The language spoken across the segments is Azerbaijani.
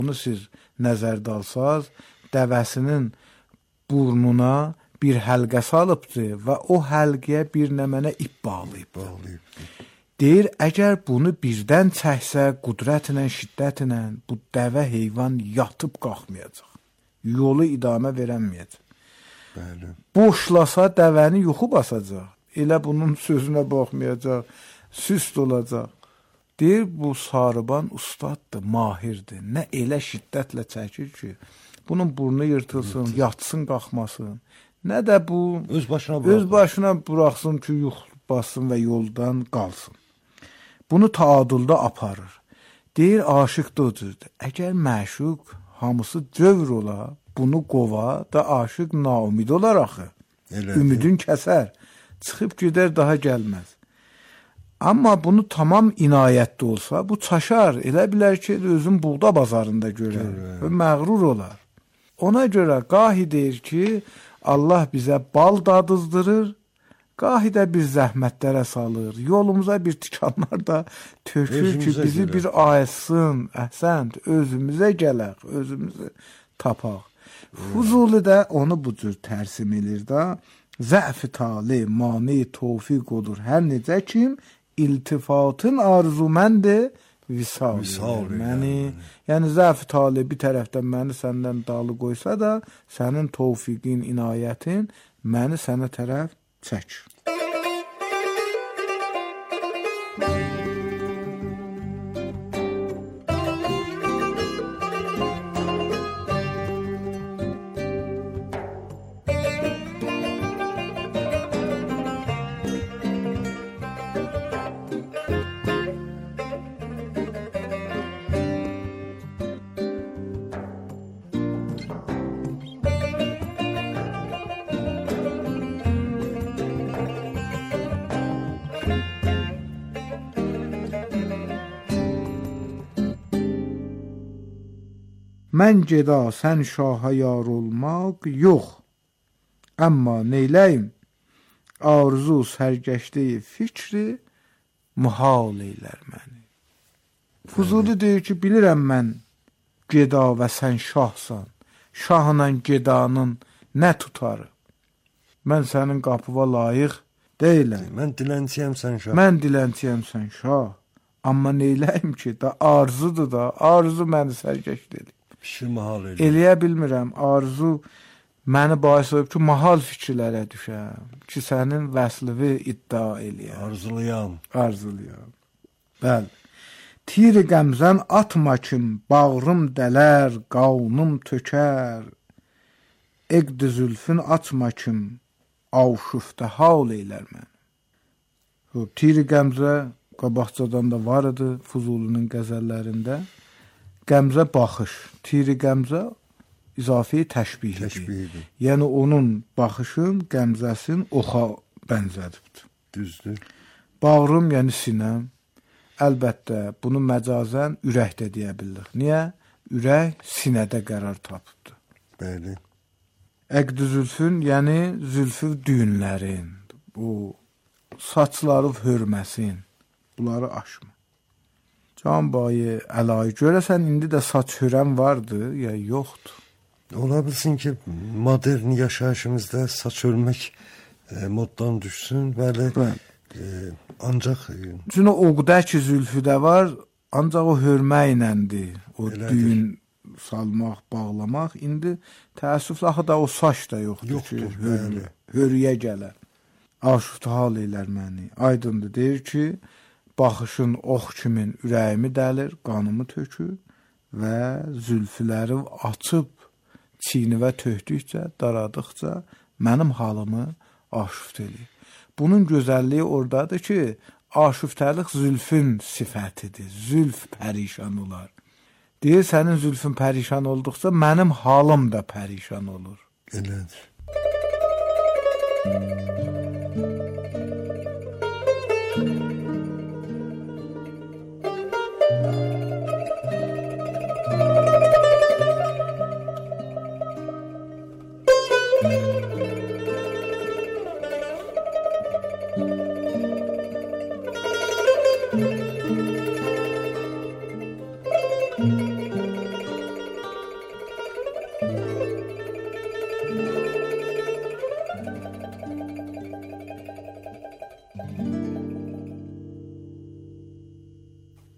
Bunu siz nəzərdə alsaz, dəvəsinin burnuna bir həlqə salıbdır və o həlqəyə bir nəmənə ip bağlayıb. Deyir, əgər bunu birdən çəksə, qudrətlə, şiddətlə bu dəvə heyvan yatıb qalxmayacaq. Yolu idamə verəməyəcək. Bəli. Boşlasa dəvəni yuxu basacaq. Elə bunun sözünə baxmayacaq, süst olacaq. Deyir, bu sarıban ustaddır, mahirdir. Nə elə şiddətlə çəkir ki, bunun burnu yırtılsın, yatsın, qalxmasın. Nə də bu öz başına buraxsın ki, yuxu bassın və yoldan qalsın. Bunu taadüldə aparır. Deyir, aşıq da o cüzdür. Əgər məşuq hamısı cövr ola, bunu qova da aşıq naumid olar axı. Ümidin kəsər. Çıxıb gedər, daha gəlməz. Amma bunu tamam inayətli olsa, bu çaşar. Elə bilər ki, özün buğda bazarında görər. Məğrur olar. Ona görə qahi deyir ki, Allah bizə bal dadızdırır, qahi də bir zəhmətlərə salır. Yolumuza bir tikanlar da tökür ki, bizi bir ayetsın, əhsənd, özümüzə gələk, özümüzü tapaq. Fuzuli də onu bu cür tərsim edir da, zəf-i tali, mani, tofiq olur. Hər necə kim iltifatın arzuməndi visal məni. Yəni zəf-i tali bir tərəfdən məni səndən dalı qoysa da, sənin tofiqin, inayətin məni sənə tərəf çək. Mən geda sən şaha yar olmaq yox. Amma neyləyim? Arzu sərgəşliyi fikri muhal eylər məni. Fuzuli deyir ki, bilirəm mən geda və sən şahsan. Şahla gedanın nə tutarı? Mən sənin qapıva layiq deyiləm. Mən dilənçiyəm sən şah. Mən dilənçiyəm sən şah. Amma neyləyim ki, da arzudur da, arzu məni sərgəşlidir. Eləyə bilmirəm, arzu məni bahis olub ki, mahal fikirlərə düşəm, ki, sənin vəslivi iddia eləyəm. Arzuluyam. Bəli. Tir-i qəmzən atma kim, bağrım dələr, qavnım tökər. Eqd-i zülfün atma kim, avşufdə hal eylər mən. Tir-i qəmzə qabaqcadan da var idi Fuzulinin qəzəllərində. Qəmzə baxış, tir-i qəmzə izafi təşbihdir. Yəni onun baxışın, qəmzəsin oxa bənzədibdir. Düzdür. Bağrım, yəni sinəm. Əlbəttə, bunu məcazən ürək də deyə bilirik. Niyə? Ürək sinədə qərar tapıbdır. Bəli. Əqd-i zülfün, yəni zülfü düyünlərin, bu saçları hörməsin, bunları aşma. Can bayı, əlayı, görəsən indi də saç hörəm vardı, ya yoxdur. Ola bilsin ki, modern yaşayışımızda saç hörmək moddan düşsün, bəli. Ancaq... Çünki o qədər ki, zülfü də var, ancaq o hörməklədir, o düyün salmaq, bağlamaq. İndi təəssüflə axı da o saç da yoxdur ki, hörüyə gələr. Aşufta hal eylər məni. Aydındır, deyir ki, baxışın ox kimin ürəyimi dəlir, qanımı tökür və zülfüləri açıb çiynivə tökdükcə, daradıqca mənim halımı aşuft edir. Bunun gözəlliyi oradadır ki, aşuftəlik zülfün sifətidir. Zülf pərişan olar. Deyir, sənin zülfün pərişan olduqca mənim halım da pərişan olur. Elədir.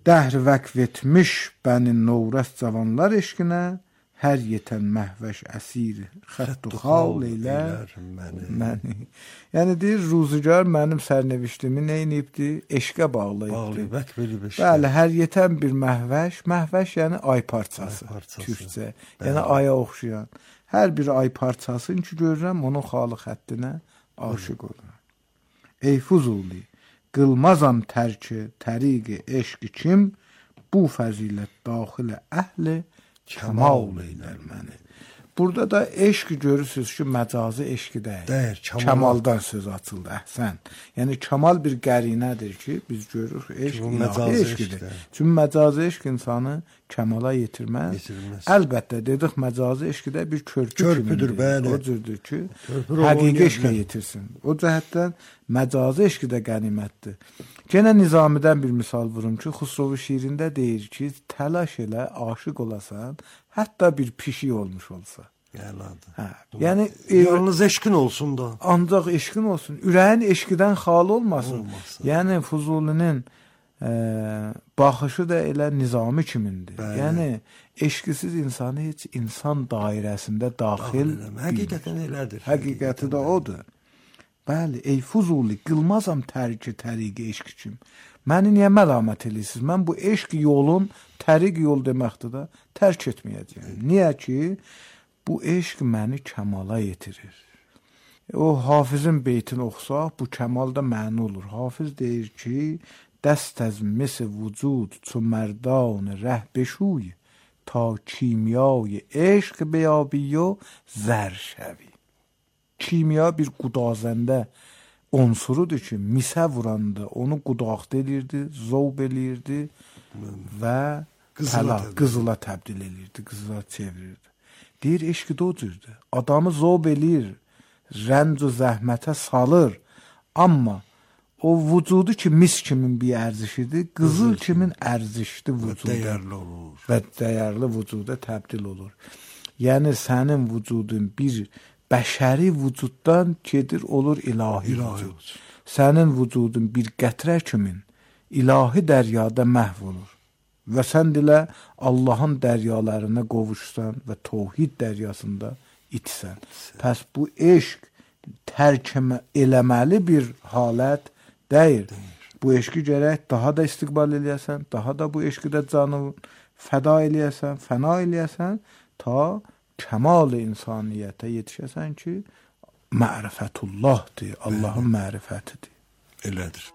Dəhr vəqf etmiş bəni novrəst cavanlar eşqinə, hər yetən məhvəş əsir xəttu xal eylər məni. Yəni deyir, ruzigar mənim sərneviştimi neynibdi? Eşqə bağlayıbdı. Vəqf edib eşqə. Bəli, hər yetən bir məhvəş yəni ay parçası, türkcə. Yəni aya oxşayan. Hər bir ay parçasını ki görürəm, onun xalı xəttinə aşiq oluram. Ey Fuzuli, qılmazam tərki, təriqi, eşqi kim, bu fəzilət daxilə əhli kəmal eylər məni. Burada da eşq görürsünüz ki, məcazi eşqi deyil. Kəmaldan söz açıldı, əhsən. Yəni, kəmal bir qərinədir ki, biz görürük, eşq ilahi eşqidir. Çünki məcazi eşq insanı kəmala yetirməz. Əlbəttə, dedik, məcazi eşqi də bir körpüdür, bəli. O cürdür ki, həqiqi eşqə yetirsin. O cəhətdən məcazi eşqi də qənimətdir. Genə Nizamidən bir misal vurum ki, Xusrovu şiirində deyir ki, təlaş elə, aşıq olasan, hətta bir pişik olmuş olsa. Yəni, yalnız eşqin olsun da. Ancaq eşqin olsun. Ürəyin eşqidən xalı olmasın. Yəni, Fuzulinin baxışı da elə Nizami kimindir. Yəni, eşqisiz insanı heç insan dairəsində daxil həqiqətən elədir. Həqiqəti də odur. Bəli, ey Fuzuli, qılmazam tərki təriqi eşq kim. Məni niyə məlamət edirsiniz? Mən bu eşq yolun, təriq yol deməkdir da, tərk etməyəcəyim. Niyə ki, bu eşq məni kəmala yetirir. O, Hafizin beytini oxusaq, bu kəmal da məni olur. Hafiz deyir ki, dəst əz mis-i vücud, çu mərdan rəh beşuy, ta kimyای eşq بیابی و زر şəvi. Kimya bir qudazəndə unsurudur ki, misə vuranda onu qudaqda elirdi, zovb elirdi və qızıla təbdil elirdi, qızıla çevirirdi. Deyir, eşqi də o cürdür. Adamı zovb eləyir, rənc və zəhmətə salır, amma o vücudu ki, mis kimin bir ərzişidir, qızıl kimin ərzişdir vücuda və dəyərli vücuda təbdil olur. Yəni, sənin vücudun bir bəşəri vücuddan gedir, olur ilahi vücud. Sənin vücudun bir qətrə kimin ilahi dəryada məhv olur. Və sən dilə Allahın dəryalarına qovuşsan və təvhid dəryasında itsən. Pəs bu eşq tərk eləməli bir halət deyil. Bu eşqi gərək daha da istiqbal eləyəsən, daha da bu eşqi də canını fəda eləyəsən, fəna eləyəsən, ta kəmal-i insaniyyətə yetişəsən ki, mərifətullahdır, Allahın mərifətidir. Elədir.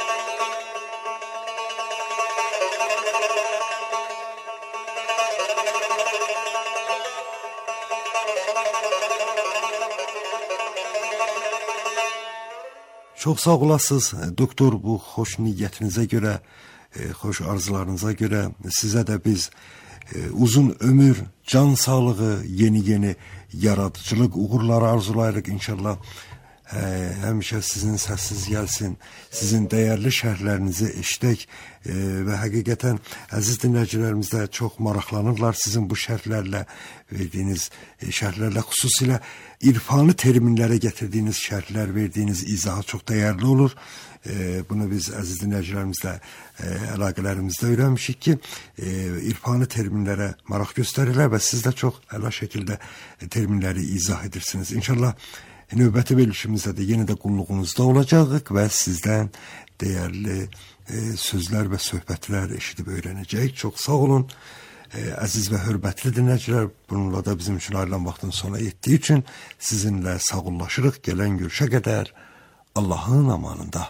Çox sağ olasınız, doktor, bu xoş niyyətinizə görə, xoş arzularınıza görə sizə də biz uzun ömür, can sağlığı, yeni yaradıcılıq uğurları arzulayırıq inşallah. Həmişə sizin səssiz gəlsin, sizin dəyərli şərhlərinizi eşidək və həqiqətən əziz dinləyicilərimiz də çox maraqlanırlar sizin bu şərhlərlə verdiyiniz şərhlərlə, xüsusilə irfani terminlərə gətirdiyiniz şərhlər, verdiyiniz izahı çox dəyərli olur. Bunu biz əziz dinləyicilərimizlə əlaqələrimizdə öyrənmişik ki, irfani terminlərə maraq göstərirlər və siz də çox əla şəkildə terminləri izah edirsiniz. İnşallah növbəti verilişimizdə də yenə də qulluğunuzda olacağıq və sizdən dəyərli sözlər və söhbətlər eşidib öyrənəcəyik. Çox sağ olun. Əziz və hörmətli dinləyicilər, bununla da bizim üçün ayrılan vaxtın sona yetdiyi üçün sizinlə sağollaşırıq. Gələn görüşə qədər Allahın amanında.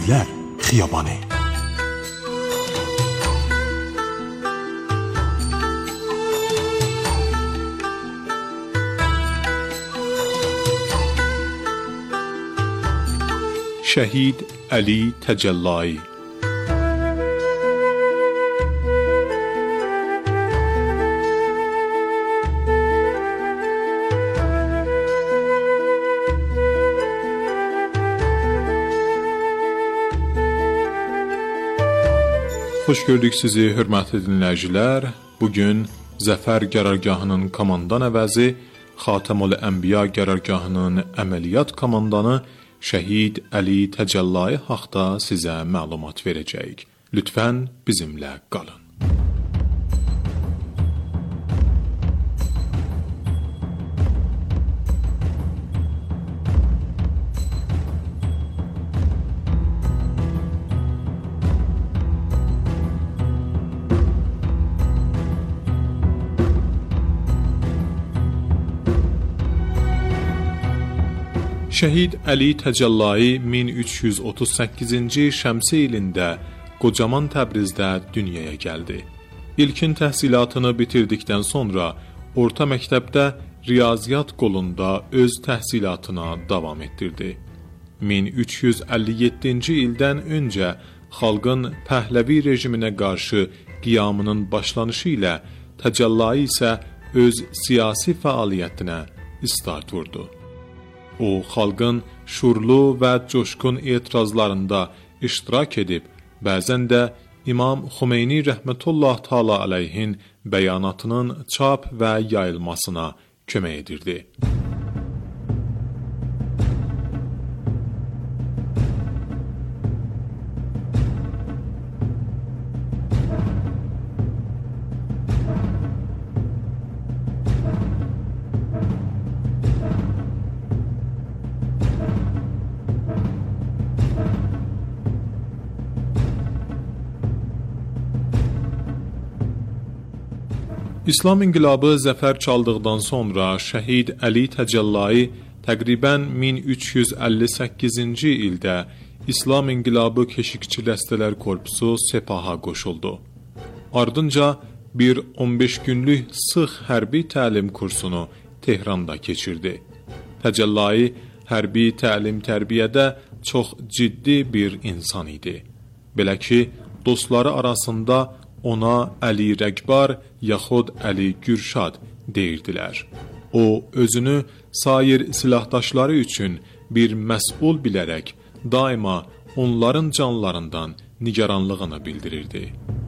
Şəhidlər Xiyabanı. Şəhid Əli Təcəllai. Xoş gördük sizi, hörmətli dinləyicilər. Bugün Zəfər qərargahının komandan əvəzi, Xatəmül Ənbiya qərargahının əməliyyat komandanı Şəhid Əli Təcəllai haqda sizə məlumat verəcəyik. Lütfən bizimlə qalın. Şəhid Əli Təcəllai 1338-ci şəmsi ilində qocaman Təbrizdə dünyaya gəldi. İlkin təhsilatını bitirdikdən sonra orta məktəbdə riyaziyyat qolunda öz təhsilatına davam etdirdi. 1357-ci ildən öncə xalqın Pəhləvi rejiminə qarşı qiyamının başlanışı ilə Təcəllai isə öz siyasi fəaliyyətinə start vurdu. O, xalqın şurlu və coşqun etirazlarında iştirak edib, bəzən də İmam Xümeyni rəhmətullah təala əleyhin bəyanatının çap və yayılmasına kömək edirdi. İslam inqilabı zəfər çaldıqdan sonra Şəhid Əli Təcəllai təqribən 1358-ci ildə İslam İnqilabı Keşikçi Dəstələr Korpusu Sepaha qoşuldu. Ardınca bir 15 günlük sıx hərbi təlim kursunu Tehranda keçirdi. Təcəllai hərbi təlim-tərbiyədə çox ciddi bir insan idi. Belə ki, dostları arasında ona Əli Rəqbar yaxud Əli Gürşad deyirdilər. O, özünü sair silahdaşları üçün bir məsul bilərək daima onların canlarından nigaranlığını bildirirdi.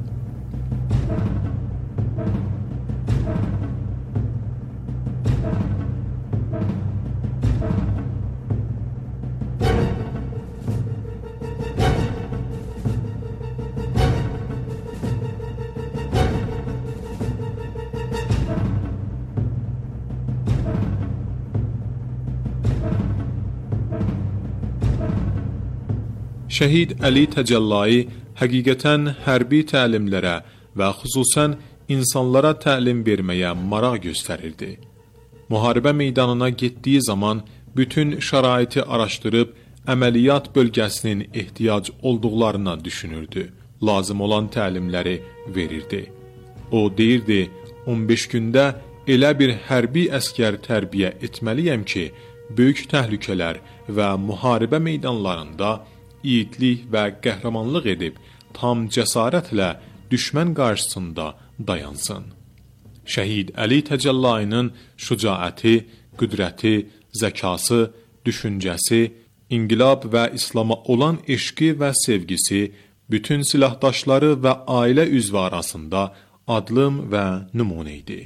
Şəhid Əli Təcəllai həqiqətən hərbi təlimlərə və xüsusən insanlara təlim verməyə maraq göstərirdi. Müharibə meydanına getdiyi zaman bütün şəraiti araşdırıb əməliyyat bölgəsinin ehtiyac olduqlarına düşünürdü. Lazım olan təlimləri verirdi. O deyirdi, 15 gündə elə bir hərbi əskər tərbiyə etməliyəm ki, böyük təhlükələr və müharibə meydanlarında yiğitlik və qəhrəmanlıq edib, tam cəsarətlə düşmən qarşısında dayansın. Şəhid Əli Təcəllainin şücaəti, qüdrəti, zəkası, düşüncəsi, inqilab və İslama olan eşqi və sevgisi bütün silahdaşları və ailə üzvü arasında adlım və nümunə idi.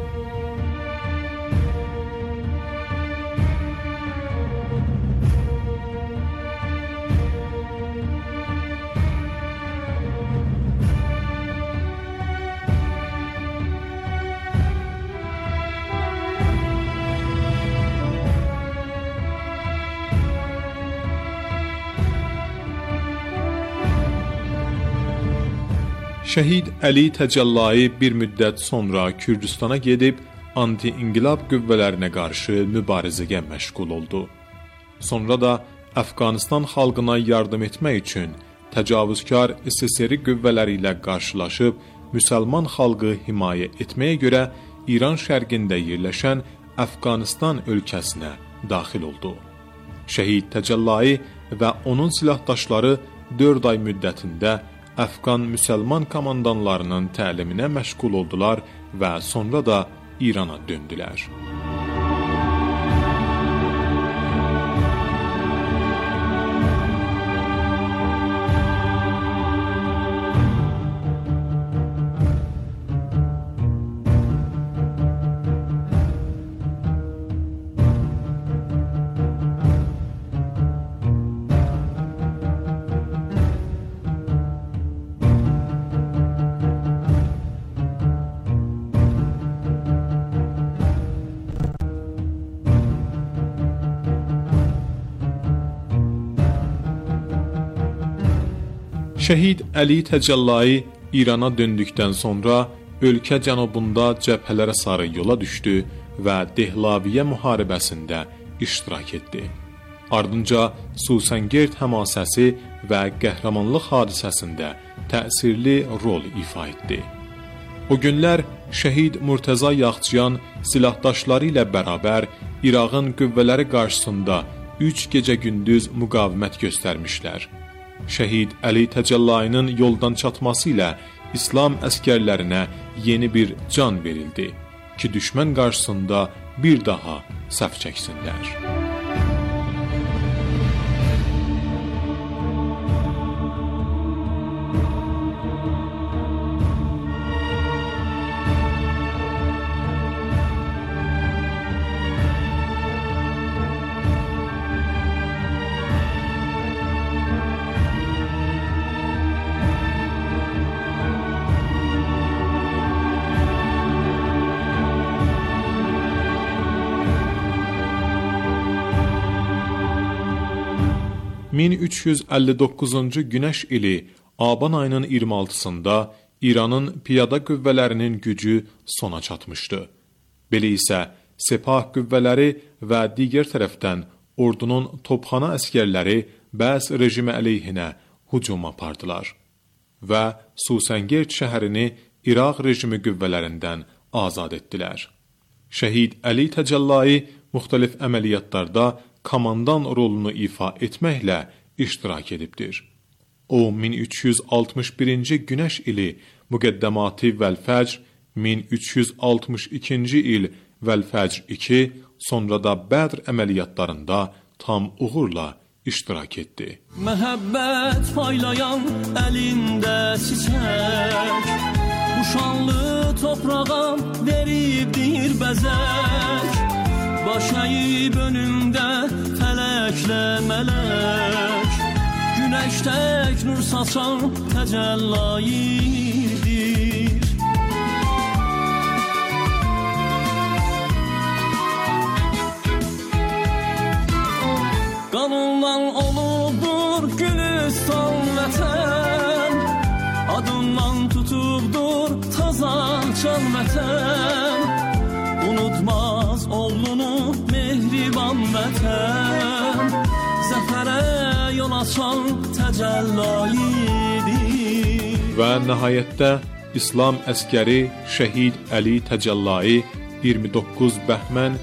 Şəhid Əli Təcəllai bir müddət sonra Kürdistana gedib anti-inqilab qüvvələrinə qarşı mübarizəyə məşğul oldu. Sonra da Əfqanistan xalqına yardım etmək üçün təcavüzkar SSR qüvvələri ilə qarşılaşıb müsəlman xalqı himayə etməyə görə İran şərqində yerləşən Əfqanistan ölkəsinə daxil oldu. Şəhid Təcəllai və onun silahdaşları 4 ay müddətində Əfqan müsəlman komandanlarının təliminə məşğul oldular və sonra da İrana döndülər. Şəhid Əli Təcəllai İrana döndükdən sonra ölkə cənubunda cəbhələrə sarı yola düşdü və Dehlaviyyə müharibəsində iştirak etdi. Ardınca Susəngerd həmasəsi və qəhrəmanlıq hadisəsində təsirli rol ifa etdi. O günlər şəhid Murtəza Yaxçıyan silahdaşları ilə bərabər İraqın qüvvələri qarşısında 3 gecə-gündüz müqavimət göstərmişlər. Şəhid Əli Təcəllainin yoldan çatması ilə İslam əskərlərinə yeni bir can verildi ki, düşmən qarşısında bir daha səf çəksinlər. ...1359-cu günəş ili Aban ayının 26-sında İranın piyada qüvvələrinin gücü sona çatmışdı. Belə isə Sepah qüvvələri və digər tərəfdən ordunun topxana əskərləri Bəs rejimi əleyhinə hücum apardılar və Susəngerd şəhərini İraq rejimi qüvvələrindən azad etdilər. Şəhid Əli Təcəllai müxtəlif əməliyyatlarda komandan rolunu ifa etməklə iştirak edibdir. O, 1361-ci günəş ili Müqəddəmatı Vəl-Fəcr, 1362-ci il Vəl-Fəcr 2, sonra da Bədr əməliyyatlarında tam uğurla iştirak etdi. Məhəbbət paylayan əlində çiçək, bu şanlı toprağa veribdir bəzək, baş əyib önümdə fələklə mələk, günəş tək nur saçan təcəllaidir. Qanundan olubdur Gülüstan vətən, adından tutubdur Tazalcan vətən, unutmaz oğlunu mehriban vətən, zəfərə yol açan təcəllaidir. Və nəhayətdə İslam əskəri Şəhid Əli Təcəllai 29 Bəhmən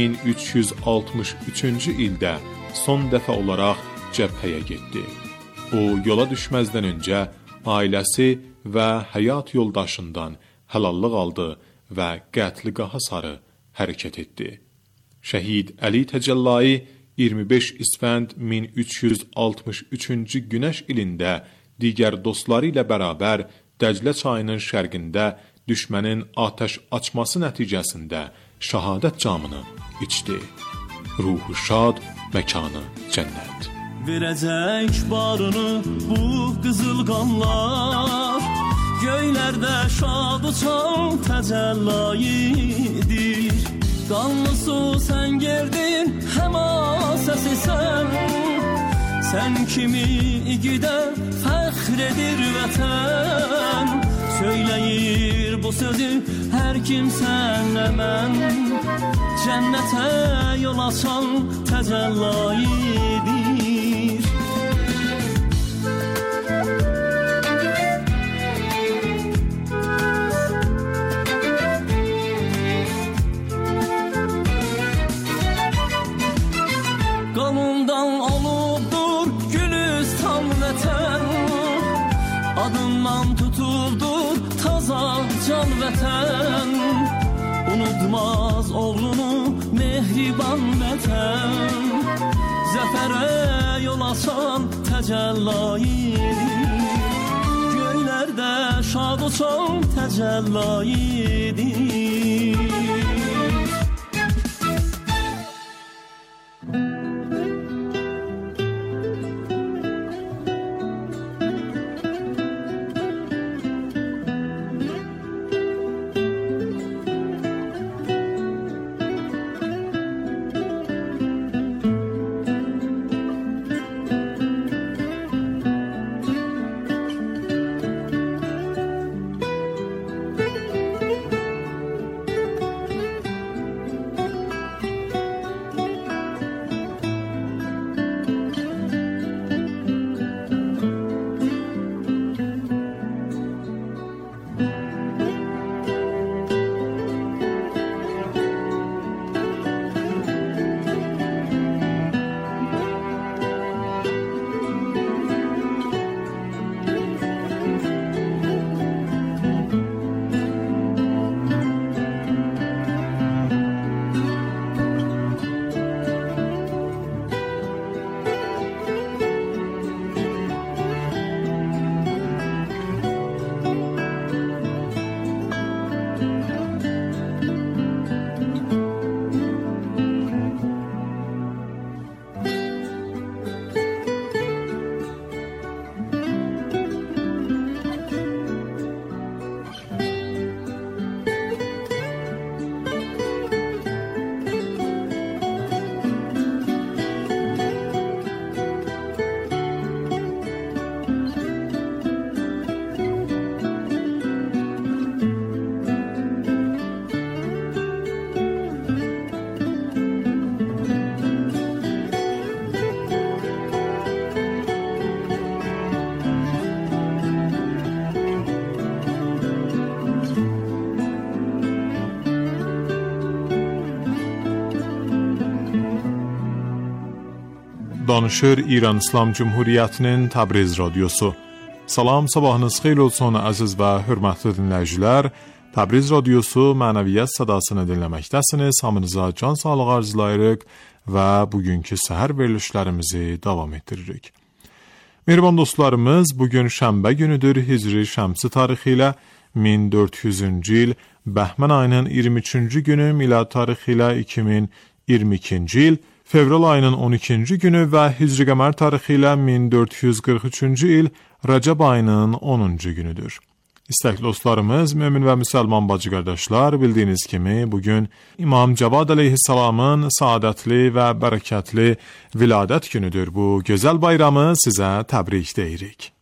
1363-cü ildə son dəfə olaraq cəbhəyə getdi. O, yola düşməzdən öncə ailəsi və həyat yoldaşından həlallıq aldı və qətligaha sarı hərəkət etdi. Şəhid Əli Təcəllai 25 İsfənd 1363-cü günəş ilində digər dostları ilə bərabər Dəclə çayının şərqində düşmənin atəş açması nəticəsində şəhadət camını içdi. Ruhu şad, məkanı cənnət. Verəcək barını bu qızıl qanlar, göylərdə şad uçan təcəllaidir. Qanlı Susəngerdin həmasəsi sən, sən kimi igidə fəxr edir vətən. Söyləyir bu sözü hər kim sənlə mən, cənnətə yol açan təcəllaidir. vətən, unutmaz oğlunu mehriban vətən. Zəfərə yol açan təcəllayıdır, göylərdə şad uçan təcəllayıdır. Danışır İran İslam Cumhuriyyətinin Təbriz Radiosu. Salam, sabahınız xeyir olsun əziz və hörmətli dinləyicilər. Təbriz Radiosu mənəviyyat sədasını dinləməkdəsiniz. Hamınıza can sağlığı arzulayırıq və bugünkü səhər verilişlərimizi davam etdiririk. Mehriban dostlarımız, bugün şənbə günüdür. Hicri şəmsi tarixi ilə 1400-cü il Bəhmən ayının 23-cü günü, milad tarixi ilə 2022-ci il fevral ayının 12-ci günü və Hicri qəmər tarixi ilə 1443-cü il Rəcəb ayının 10-cu günüdür. İstəkli dostlarımız, mömin və müsəlman bacı qardaşlar, bildiyiniz kimi bugün İmam Cavad əleyhissalamın saadətli və bərəkətli viladət günüdür. Bu gözəl bayramı sizə təbrik deyirik.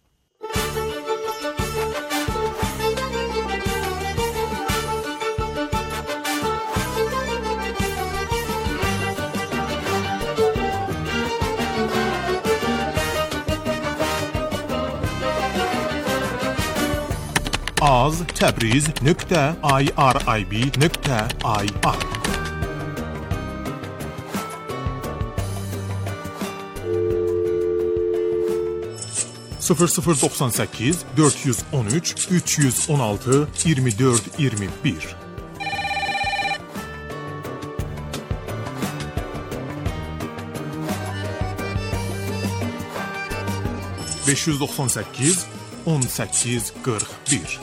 az.tabriz.irib.ir 0098 413 316 24 21 598 18 41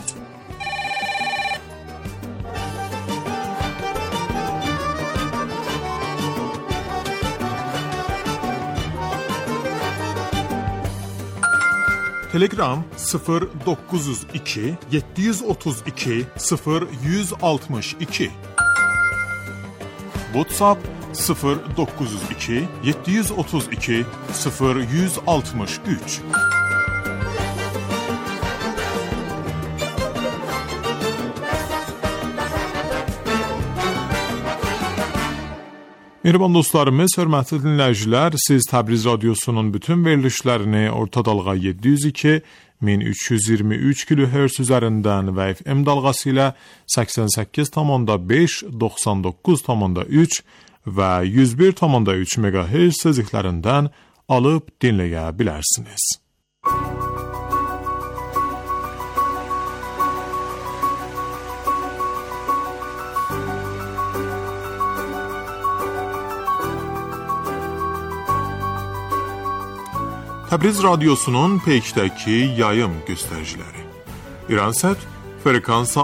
Telegram 0902 732 0162 WhatsApp 0902 732 0163 Mehriban dostlarımız, hörmətli dinləyicilər, siz Təbriz Radiosunun bütün verilişlərini orta dalğa 702, 1323 kHz üzərindən və FM dalğası ilə 88,5, 99,3 və 101,3 MHz tezliklərindən alıb dinləyə bilərsiniz. Təbriz radiosunun Peykdəki yayım göstəriciləri. İransat frekansa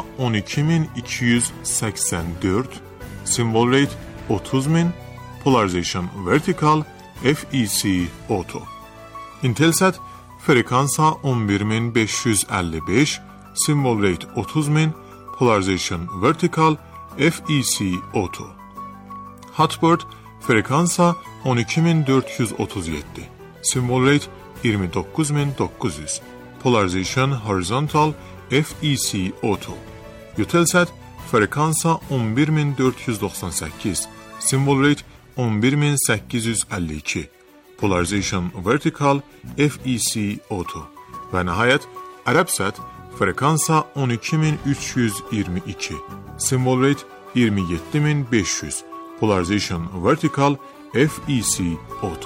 12284, simvol rate 30000, polarization vertical, FEC auto. Intelsat frekansa 11555, simvol rate 30000, polarization vertical, FEC auto. Hotbird frekansa 12437, simvol rate 29900, polarization horizontal, FEC auto. Eutelsat frekansa 11498, simvol rate 11852, polarization vertical, FEC auto. Və nəhayət Arabsat frekansa 12322, simvol rate 27500, polarization vertical, FEC auto.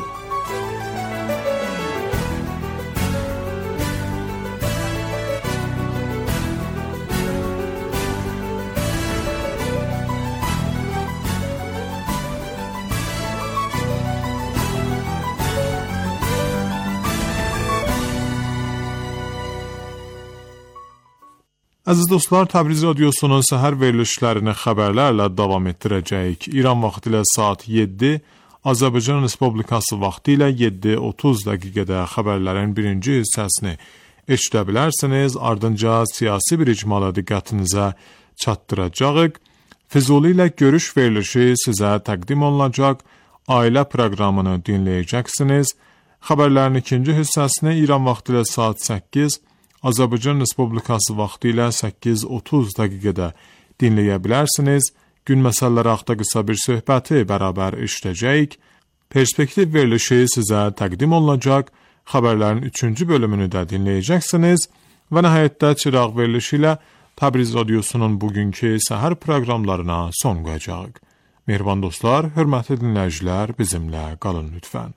Əziz dostlar, Təbriz radiosunun səhər verilişlərini xəbərlərlə davam etdirəcəyik. İran vaxtı ilə saat 7, Azərbaycan Respublikası vaxtı ilə 7:30 dəqiqədə xəbərlərin birinci hissəsini eşidə bilərsiniz. Ardınca siyasi bir icmala diqqətinizə çatdıracağıq. Füzuli ilə görüş verilişi sizə təqdim olunacaq. Ailə proqramını dinləyəcəksiniz. Xəbərlərin ikinci hissəsini İran vaxtı ilə saat 8, Azərbaycan Respublikası vaxtı ilə 8:30 dəqiqədə dinləyə bilərsiniz. Gün məsələləri haqqında qısa bir söhbəti bərabər eşidəcəyik. Perspektiv verilişi sizə təqdim olunacaq. Xəbərlərin 3-cü bölümünü də dinləyəcəksiniz. Və nəhayətdə çıraq verilişi ilə Təbriz radiosunun bugünkü səhər proqramlarına son qoyacağıq. Mehriban dostlar, hörmətli dinləyicilər, bizimlə qalın lütfən.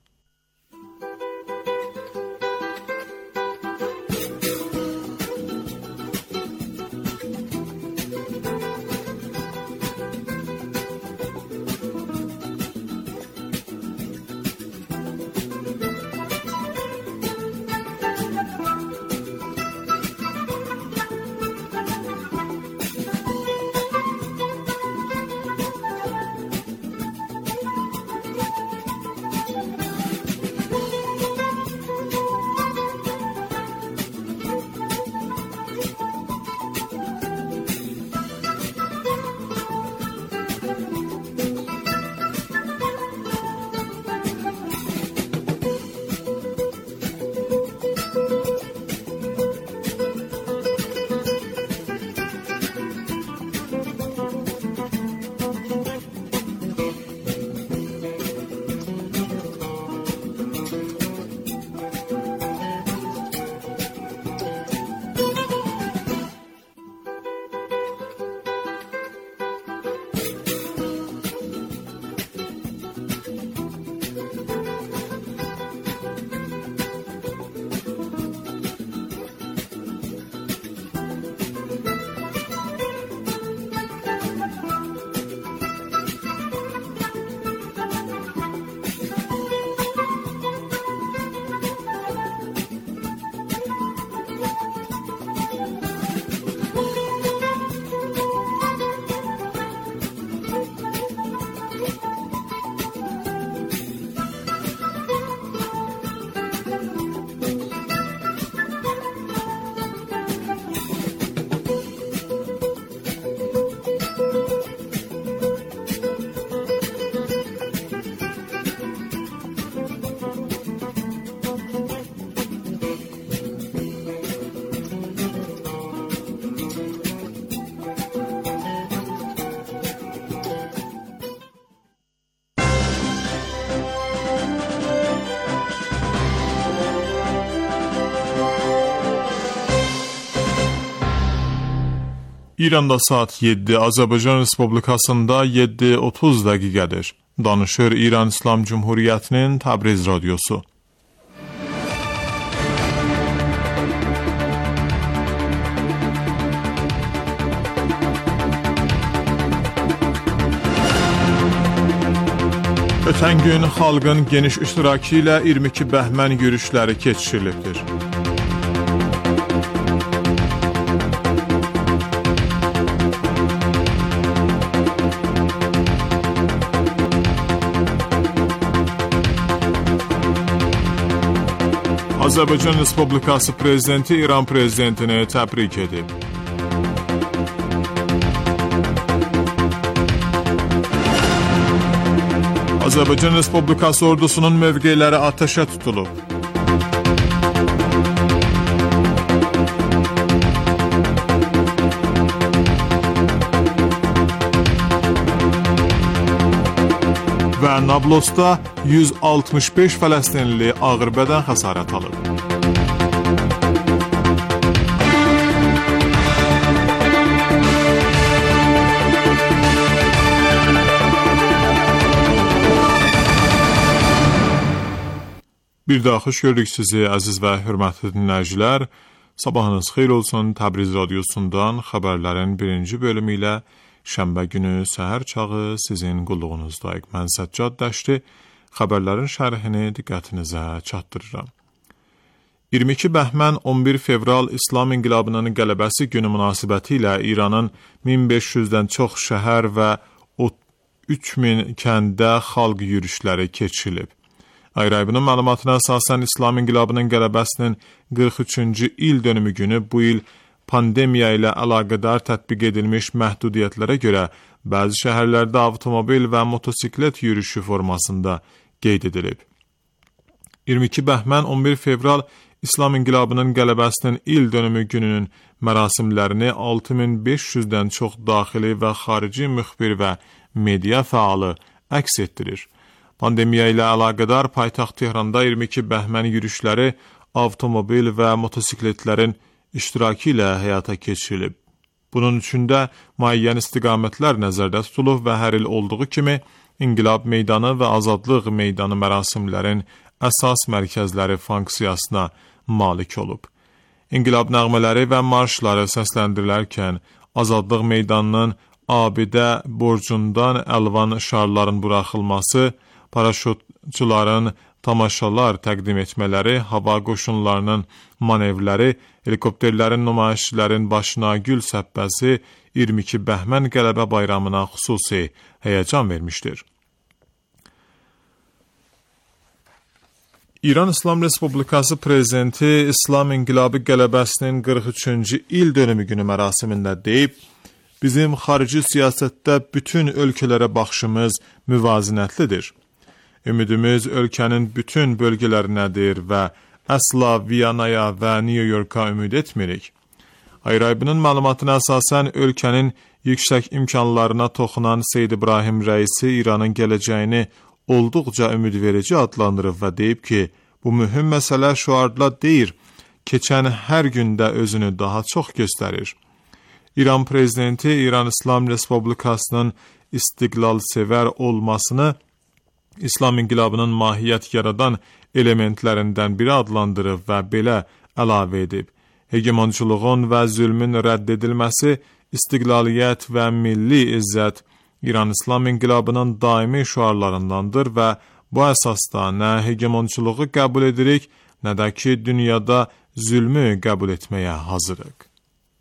İranda saat 7, Azərbaycan Respublikasında 7:30 dəqiqədir. Danışır İran İslam Cumhuriyyətinin Təbriz radiosu. Ötən gün xalqın geniş iştirakı ilə 22 bəhmən yürüşləri keçirilibdir. Azərbaycan Respublikası Prezidenti İran Prezidentini təbrik edib. Azərbaycan Respublikası ordusunun mövqeləri atəşə tutulub. Və Nablosda 165 Fələstinli ağır bədən xəsarət alıb. Bir daha xoş gördük sizi əziz və hörmətli dinləyicilər. Sabahınız xeyir olsun. Təbriz radiosundan xəbərlərin birinci bölümü ilə şənbə günü səhər çağı sizin qulluğunuzdayıq. Mən Səccad Dəşti xəbərlərin şərhini diqqətinizə çatdırıram. 22 bəhmən 11 fevral İslam İnqilabının qələbəsi günü münasibəti ilə İranın 1500-dən çox şəhər və 3000 kəndə xalq yürüşləri keçirilib. Ayrayibinin məlumatına əsasən İslam İnqilabının qələbəsinin 43-cü il dönümü günü bu il pandemiya ilə əlaqədar tətbiq edilmiş məhdudiyyətlərə görə bəzi şəhərlərdə avtomobil və motosiklet yürüyüşü formasında qeyd edilib. 22 bəhmən 11 fevral İslam İnqilabının qələbəsinin il dönümü gününün mərasimlərini 6500-dən çox daxili və xarici müxbir və media fəalı əks etdirir. Pandemiya ilə əlaqədar paytaxt Tehranda 22 bəhmən yürüyüşləri avtomobil və motosikletlərin iştirakı ilə həyata keçirilib. Bunun üçün də müəyyən istiqamətlər nəzərdə tutulub və hər il olduğu kimi İnqilab Meydanı və Azadlıq Meydanı mərasimlərin əsas mərkəzləri funksiyasına malik olub. İnqilab nəğmələri və marşları səsləndirilərkən Azadlıq Meydanının abidə borcundan əlvan şarların buraxılması, paraşütçülərin tamaşalar təqdim etmələri, hava qoşunlarının manevrləri, helikopterlərin nümayişçilərin başına gül səpbəsi 22 bəhmən qələbə bayramına xüsusi həyəcan vermişdir. İran İslam Respublikası Prezidenti İslam İnqilabı qələbəsinin 43-cü il dönümü günü mərasimində deyib, bizim xarici siyasətdə bütün ölkələrə baxışımız müvazinətlidir. Ümidimiz ölkənin bütün bölgələrinədir və əsla Viyanaya və New Yorka ümid etmirik. Ayrayibinin məlumatına əsasən ölkənin yüksək imkanlarına toxunan Seyyid İbrahim rəisi İranın gələcəyini olduqca ümidverici adlandırıb və deyib ki, bu mühüm məsələ şüarla deyir, keçən hər gündə özünü daha çox göstərir. İran Prezidenti İran İslam Respublikasının istiqlalsevər olmasını İslam İnqilabının mahiyyət yaradan elementlərindən biri adlandırıb və belə əlavə edib. Hegemonçuluğun və zülmün rədd edilməsi, istiqlaliyyət və milli izzət İran İslam İnqilabının daimi şüarlarındandır və bu əsasda nə hegemonçuluğu qəbul edirik, nə də ki, dünyada zülmü qəbul etməyə hazırıq.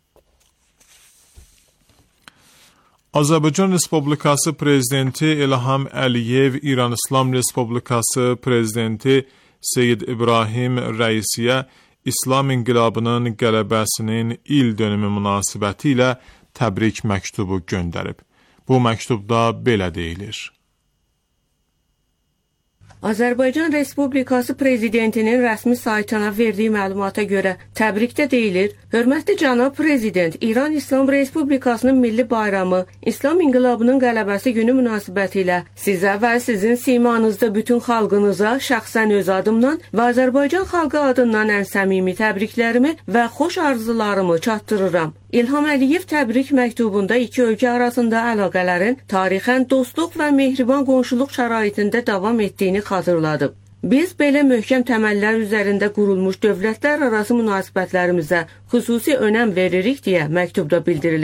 Azərbaycan Respublikası Prezidenti İlham Əliyev İran İslam Respublikası Prezidenti Seyyid İbrahim rəisiyə İslam İnqilabının qələbəsinin il dönümü münasibəti ilə təbrik məktubu göndərib. Bu məktubda belə deyilir. Azərbaycan Respublikası Prezidentinin rəsmi saytına verdiyi məlumata görə təbrikdə deyilir: Hörmətli cənab Prezident, İran İslam Respublikasının milli bayramı İslam İnqilabının qələbəsi günü münasibətilə sizə və sizin simanızda bütün xalqınıza şəxsən öz adımdan və Azərbaycan xalqı adından ən səmimi təbriklərimi və xoş arzularımı çatdırıram. İlham Əliyev təbrik məktubunda iki ölkə arasında əlaqələrin tarixən dostluq və mehriban qonşuluq şəraitində davam etdiyini xatırladıb. Biz belə möhkəm təməllər üzərində qurulmuş dövlətlər arası münasibətlərimizə xüsusi önəm veririk deyə məktubda bildirilir.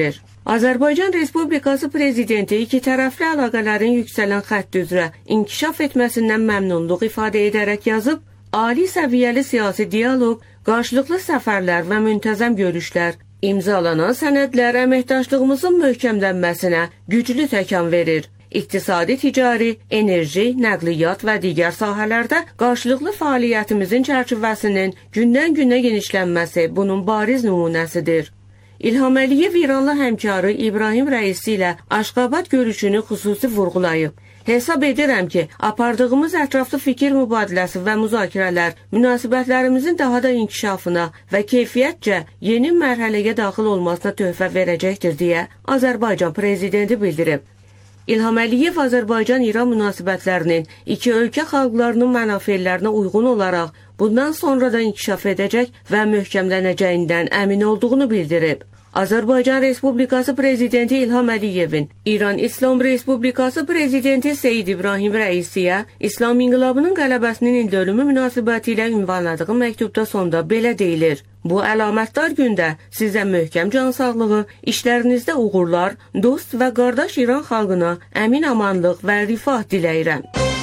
Azərbaycan Respublikası Prezidenti iki tərəfli əlaqələrin yüksələn xətt üzrə inkişaf etməsindən məmnunluq ifadə edərək yazıb, ali səviyyəli siyasi dialoq, qarşılıqlı səfərlər və müntəzəm görüşlər, imzalanan sənədlər əməkdaşlığımızın möhkəmlənməsinə güclü təkan verir. İqtisadi, ticari, enerji, nəqliyyat və digər sahələrdə qarşılıqlı fəaliyyətimizin çərçivəsinin gündən-günə genişlənməsi bunun bariz nümunəsidir. İlham Əliyev İranlı həmkarı İbrahim Rəisi ilə Aşqabad görüşünü xüsusi vurğulayıb. Hesab edirəm ki, apardığımız ətraflı fikir mübadiləsi və müzakirələr münasibətlərimizin daha da inkişafına və keyfiyyətcə yeni mərhələyə daxil olmasına töhfə verəcəkdir deyə Azərbaycan Prezidenti bildirib. İlham Əliyev Azərbaycan-İran münasibətlərinin iki ölkə xalqlarının mənafelərinə uyğun olaraq bundan sonra da inkişaf edəcək və möhkəmlənəcəyindən əmin olduğunu bildirib. Azərbaycan Respublikası Prezidenti İlham Əliyevin İran İslam Respublikası Prezidenti Seyid İbrahim Rəisiyə İslam İnqilabının qələbəsinin ildönümü münasibətilə ünvanladığı məktubda sonda belə deyilir. Bu əlamətdar gündə sizə möhkəm cansağlığı, işlərinizdə uğurlar, dost və qardaş İran xalqına əmin amanlıq və rifah diləyirəm.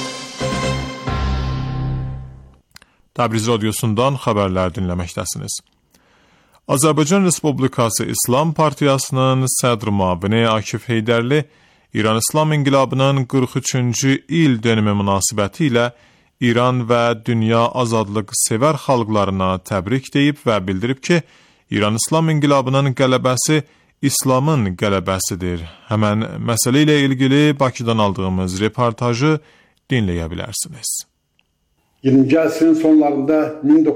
Təbriz radiosundan xəbərlər dinləməkdəsiniz. Azərbaycan Respublikası İslam Partiyasının sədr müavini Akif Heydərli İran İslam İnqilabının 43-cü il dönümü münasibəti ilə İran və dünya azadlıq sevər xalqlarına təbrik deyib və bildirib ki, İran İslam İnqilabının qələbəsi İslamın qələbəsidir. Həmən məsələ ilə ilgili Bakıdan aldığımız reportajı dinləyə bilərsiniz. 20-ci əsrin sonlarında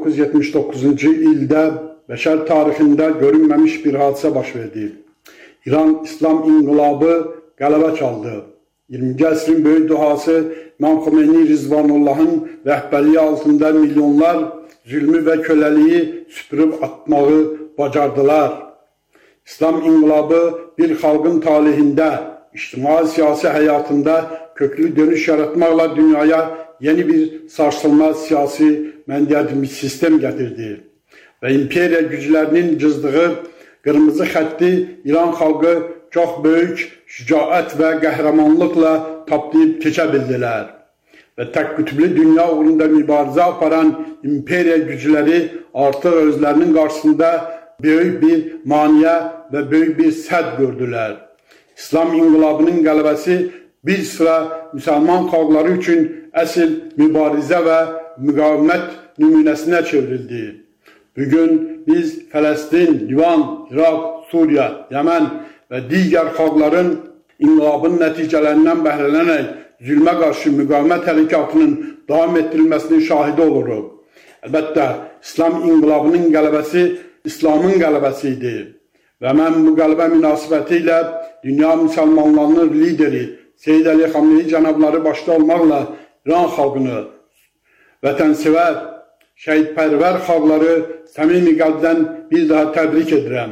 1979-cu ildə bəşər tarixində görünməmiş bir hadisə baş verdi. İran İslam İnqilabı qələbə çaldı. 20-ci əsrin böyük duhası İmam Xomeyni Rizvanullahın rəhbərliyi altında milyonlar zülmü və köləliyi süpürüb atmağı bacardılar. İslam İnqilabı bir xalqın talihində, ictimai-siyasi həyatında köklü dönüş yaratmaqla dünyaya yeni bir sarsılmaz siyasi məndədi sistem gətirdi. Və imperiya güclərinin cızdığı qırmızı xətti İran xalqı çox böyük şücaət və qəhrəmanlıqla taplayıb keçə bildilər. Və tək qütblü dünya uğrunda mübarizə aparan imperiya gücləri artıq özlərinin qarşısında böyük bir maniyə və böyük bir sədd gördülər. İslam İnqilabının qələbəsi bir sıra müsəlman xalqları üçün əsl mübarizə və müqavimət nümunəsinə çevrildi. Bugün biz Fələstin, Livan, İraq, Suriya, Yəmən və digər xalqların inqilabın nəticələrindən bəhrələnərək zülmə qarşı müqavimət hərəkatının davam etdirilməsinin şahidi oluruq. Əlbəttə, İslam İnqilabının qələbəsi İslamın qələbəsi idi. Və mən bu qələbə münasibəti ilə dünya müsəlmanlarının lideri Seyyid Əli Xamenei cənabları başda olmaqla İran xalqını, vətənsevər, şəhidpərvər xalqları səmimi qəlbdən bir daha təbrik edirəm.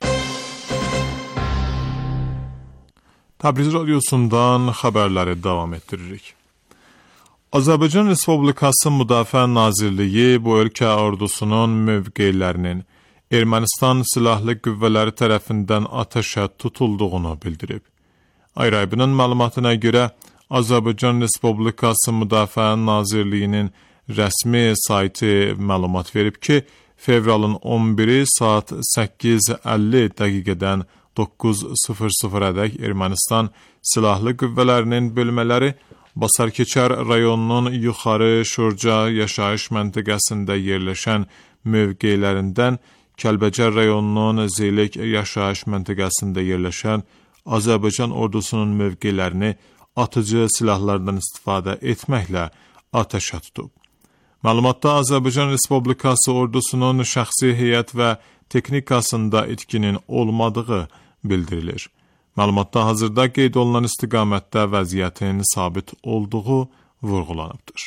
Təbriz radiosundan xəbərləri davam etdiririk. Azərbaycan Respublikası Müdafiə Nazirliyi bu ölkə ordusunun mövqelərinin Ermənistan silahlı qüvvələri tərəfindən atəşə tutulduğunu bildirib. Ayrayibinin məlumatına görə Azərbaycan Respublikası Müdafiə Nazirliyinin rəsmi sayti məlumat verib ki, fevralın 11-i saat 8:50 dəqiqədən 9:00-ədək Ermənistan silahlı qüvvələrinin bölmələri Basarkeçər rayonunun yuxarı Şurca yaşayış məntəqəsində yerləşən mövqelərindən Kəlbəcər rayonunun Zeylek yaşayış məntəqəsində yerləşən Azərbaycan ordusunun mövqelərini atıcı silahlardan istifadə etməklə atəşə tutub. Məlumatda Azərbaycan Respublikası ordusunun şəxsi heyət və texnikasında itkinin olmadığı bildirilir. Məlumatda hazırda qeyd olunan istiqamətdə vəziyyətin sabit olduğu vurğulanıbdır.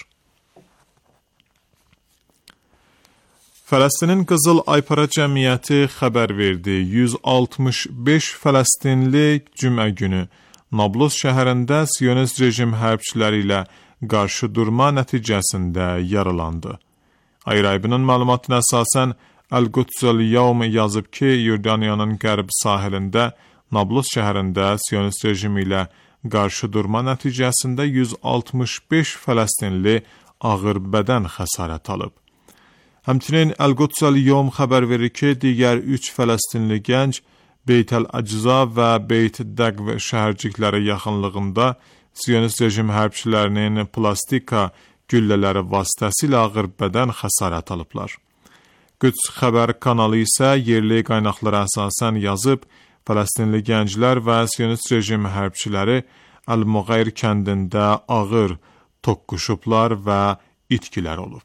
Fələstinin Qızıl Aypara Cəmiyyəti xəbər verdi. 165 fələstinli cümə günü Nablus şəhərində Siyonist rejim hərbçiləri ilə qarşı durma nəticəsində yaralandı. Ayrayibinin məlumatına əsasən Əl-Qudsəl Yevm yazıb ki, Yordaniyanın qərb sahilində Nablus şəhərində Siyonist rejimi ilə qarşı durma nəticəsində 165 Fələstinli ağır bədən xəsarət alıb. Həmçinin Əl-Quds Əl-Yom xəbər verir ki, digər 3 Fələstinli gənc Beyt Əl-Əcza və Beyt Dəqv şəhərcikləri yaxınlığında Siyonist rejim hərbçilərinin plastika güllələri vasitəsilə ağır bədən xəsarət alıblar. Qüds xəbər kanalı isə yerli qaynaqlara əsasən yazıb, Fələstinli gənclər və Siyonist rejim hərbçiləri Əl-Muğayr kəndində ağır toqquşublar və itkilər olub.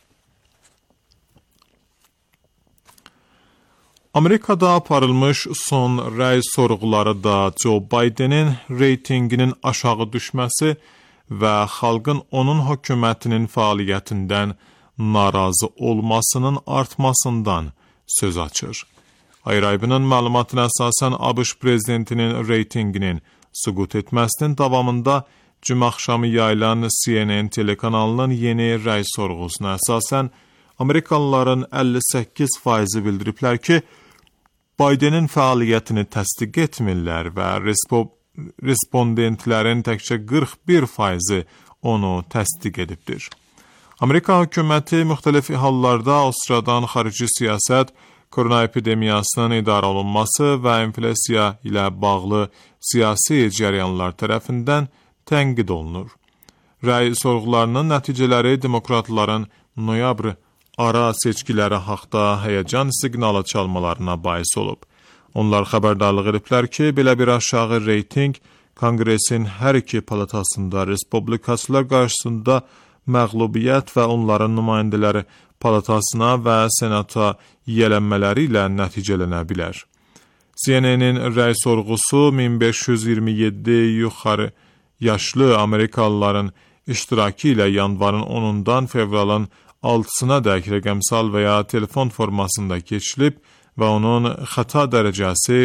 Amerikada aparılmış son rəy sorğuları da Joe Bidenin reytinginin aşağı düşməsi və xalqın onun hökumətinin fəaliyyətindən narazı olmasının artmasından söz açır. Ayrıbının məlumatına əsasən ABŞ prezidentinin reytinginin süqut etməsinin davamında cümə axşamı yayılan CNN telekanalının yeni rəy sorğusuna əsasən Amerikalıların 58% bildiriblər ki, Bidenin fəaliyyətini təsdiq etmirlər və respondentlərin təkcə 41% onu təsdiq edibdir. Amerika hökuməti müxtəlif hallarda o sıradan xarici siyasət, korona epidemiyasının idarə olunması və inflyasiya ilə bağlı siyasi cəryanlar tərəfindən tənqid olunur. Rəy sorğularının nəticələri demokratların noyabr ara seçkiləri haqda həyəcan siqnalı çalmalarına bais olub. Onlar xəbərdarlıq ediblər ki, belə bir aşağı reyting Konqresin hər iki palatasında respublikaçılar qarşısında məğlubiyyət və onların nümayəndələri palatasına və senata yiyələnmələri ilə nəticələnə bilər. CNN-in rəy sorğusu 1527 yuxarı yaşlı Amerikalıların iştirakı ilə yanvarın 10-dan fevralın 6-sına dək rəqəmsal və ya telefon formasında keçilib və onun xəta dərəcəsi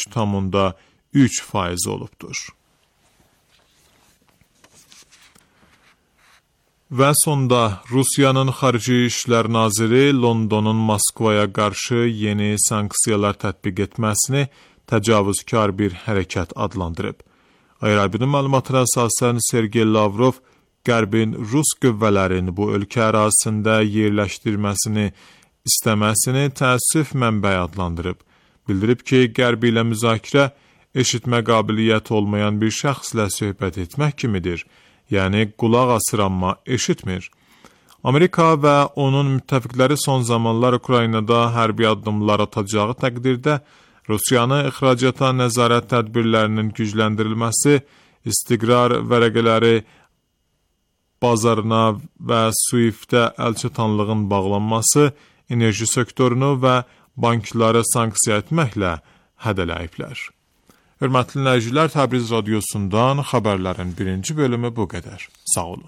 3,3% olubdur. Və sonda Rusiyanın Xarici İşlər Naziri Londonun Moskvaya qarşı yeni sanksiyalar tətbiq etməsini təcavüzkar bir hərəkət adlandırıb. Ayrıbının məlumatına əsasən Sergey Lavrov Qərbin Rus qüvvələrin bu ölkə ərazisində yerləşdirməsini istəməsini təəssüf mənbəyi adlandırıb. Bildirib ki, Qərb ilə müzakirə eşitmə qabiliyyəti olmayan bir şəxslə söhbət etmək kimidir. Yəni qulaq asıranma eşitmir. Amerika və onun müttəfiqləri son zamanlar Ukraynada hərbi addımlar atacağı təqdirdə Rusiyanı ixracata nəzarət tədbirlərinin gücləndirilməsi, istiqrar vərəqələri bazarına və SWIFT-də əlçatanlığın bağlanması, enerji sektorunu və bankları sanksiya etməklə hədələyiblər. Hörmətli dinləyicilər, Təbriz radiosundan xəbərlərin birinci bölümü bu qədər. Sağ olun.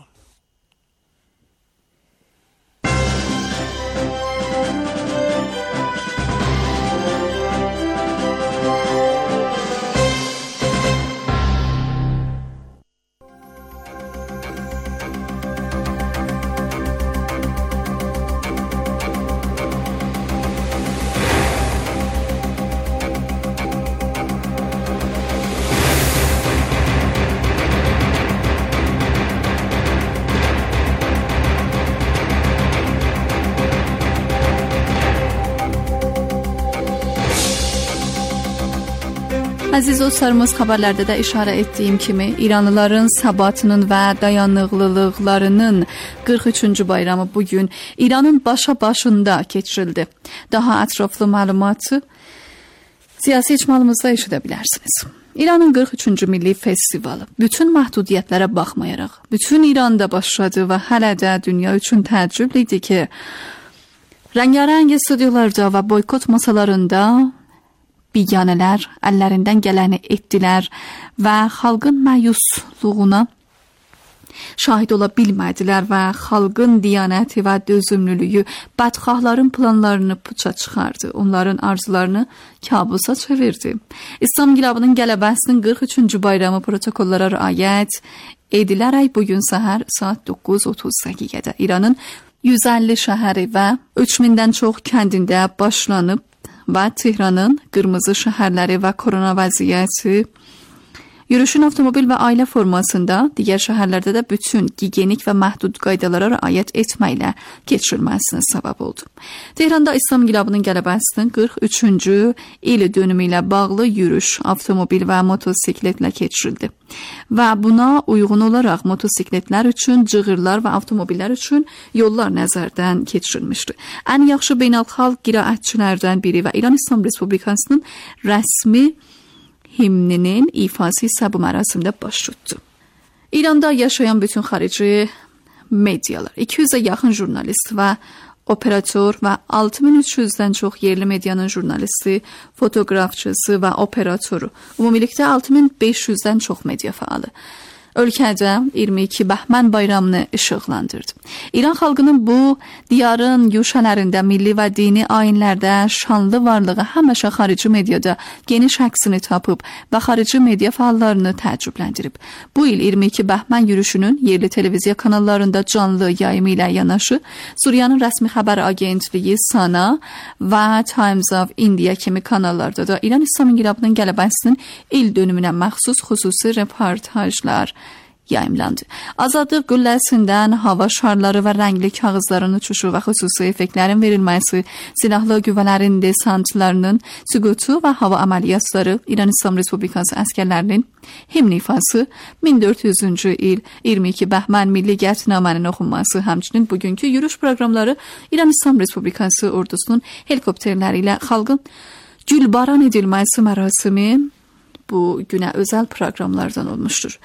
Əziz dostlarımız, xəbərlərdə də işarə etdiyim kimi İranlıların səbatının və dayanıqlılıqlarının 43-cü bayramı bugün İranın başında keçirildi. Daha ətraflı məlumatı siyasi icmalımızda eşidə bilərsiniz. İranın 43-cü milli festivalı bütün məhdudiyyətlərə baxmayaraq bütün İranda başladı və hələ də dünya üçün təəccüblidir ki, rəngarəng studiyalarda və boykot masalarında biganələr əllərindən gələni etdilər və xalqın məyusluğuna şahid ola bilmədilər və xalqın diyanəti və dözümlülüyü bədxahların planlarını puça çıxardı, onların arzularını kabusa çevirdi. İslam İnqilabının qələbəsinin 43-cü bayramı protokollara riayət edilərək bugün səhər saat 9:30 dəqiqədə İranın 150 şəhəri və 3000-dən çox kəndində başlanıb və Tehranın qırmızı şəhərləri və korona vəziyyəti, yürüşün avtomobil və ailə formasında digər şəhərlərdə də bütün gigiyenik və məhdud qaydalara riayət etməklə keçirilməsinə səbəb oldu. Tehranda İslam İnqilabının qələbəsinin 43-cü il dönümü ilə bağlı yürüş avtomobil və motosikletlə keçirildi. Və buna uyğun olaraq motosikletlər üçün cığırlar və avtomobillər üçün yollar nəzərdən keçirilmişdi. Ən yaxşı beynəlxalq qiraətçilərdən biri və İran İslam Respublikasının rəsmi himninin ifası isə bu mərasimdə baş tutdu. İranda yaşayan bütün xarici medialar, 200-ə yaxın jurnalist və operator və 6300-dən çox yerli medianın jurnalisti, fotoqrafçısı və operatoru, ümumilikdə 6500-dən çox media fəalı ölkədə 22 Bəhmən bayramını işıqlandırdı. İran xalqının bu diyarın güşələrində milli və dini ayinlərdə şanlı varlığı həmişə xarici mediada geniş əksini tapıb və xarici media fəallarını təəccübləndirib. Bu il 22 Bəhmən yürüşünün yerli televiziya kanallarında canlı yayımı ilə yanaşı, Suriyanın rəsmi xəbər agentliyi SANA və Times of India kimi kanallarda da İran İslam İnqilabının qələbəsinin il dönümünə məxsus xüsusi reportajlar yayımlandı. Azadlıq qülləsindən hava şarları və rəngli kağızların uçuşu və xüsusi effektlərin verilməsi, silahlı qüvvələrin desantlarının süqutu və hava əməliyyatları, İran İslam Respublikası əskərlərinin himn ifası, 1400-cü il 22 Bəhmən milli qətnamənin oxunması, həmçinin bugünkü yürüş proqramları İran İslam Respublikası ordusunun helikopterləri ilə xalqın gülbaran edilməsi mərasimi bu günə özəl proqramlardan olmuşdur.